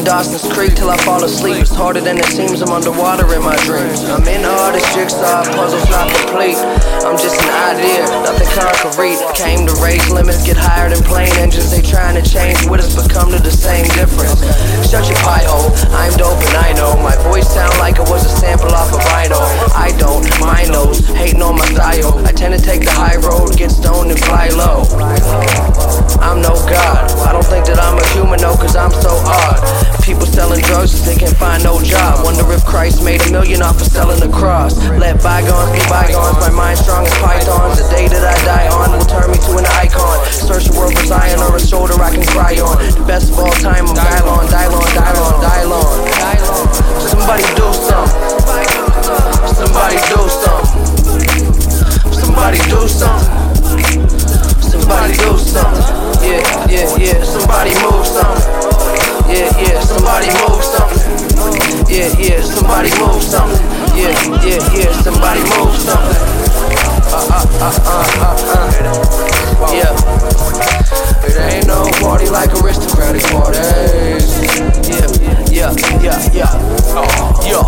Dawson's Creek till I fall asleep. It's harder than it seems, I'm underwater in my dreams. I'm in all this jigsaw, puzzles not complete. I'm just an idea, nothing concrete. Came to raise limits, get higher than plane engines. They trying to change with us, but come to the same difference. Shut your pie hole, I'm dope and I know. My voice sound like it was a sample off of Rhino. I don't mind those, hating on my style. I tend to take the high road, get stoned and fly low. I'm no god, I don't think that I'm a human though, cause I'm so odd. People selling drugs cause they can't find no job. Wonder if Christ made $1 million off of selling the cross. Let bygones be bygones, my mind strong as pythons. The day that I die on will turn me to an icon. Search the world for Zion or a shoulder I can cry on. The best of all time, I'm Dylon, Dylon, Dylon, Dylon. Somebody do something. Somebody do something. Somebody do something. Somebody do something. Yeah, yeah, yeah. Somebody move something. Yeah, yeah. Somebody move something. Yeah, yeah. Somebody move something. Yeah, yeah, yeah. Somebody move something. Yeah. It ain't no party like aristocratic parties. Yeah, yeah, yeah, yeah. Yeah,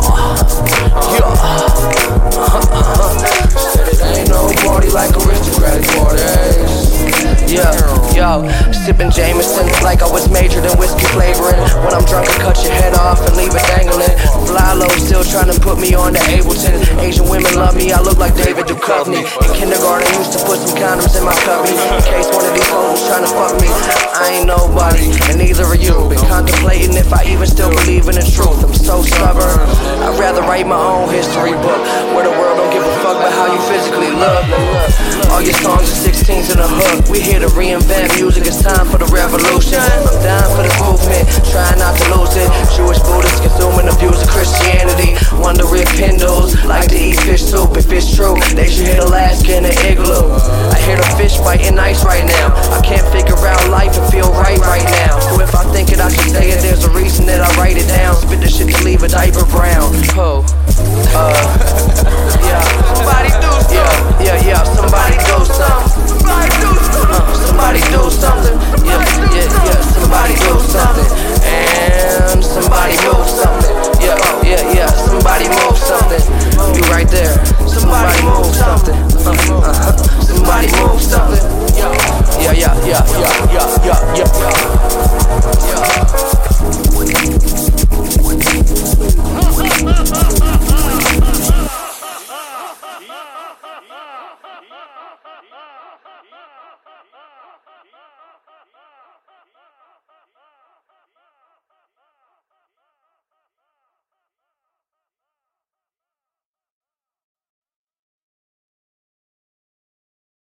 yeah. Said it ain't no party like aristocratic parties. Yeah, yo, sipping Jameson like I was majored in whiskey flavoring. When I'm drunk, I cut your head off and leave it dangling. Fly low, still trying to put me on to Ableton. Asian women love me, I look like David Duchovny. In kindergarten, used to put some condoms in my cubby in case one of these hoes was trying to fuck me. I ain't nobody, and neither are you. Been contemplating if I even still believe in the truth. I'm so stubborn, I'd rather write my own history book, where the world don't give a fuck about how you physically look. All your songs are 16s in a hook. We here to reinvent music, it's time for the revolution. I'm down for this movement, trying not to lose it. Jewish Buddhists consuming the views of Christianity.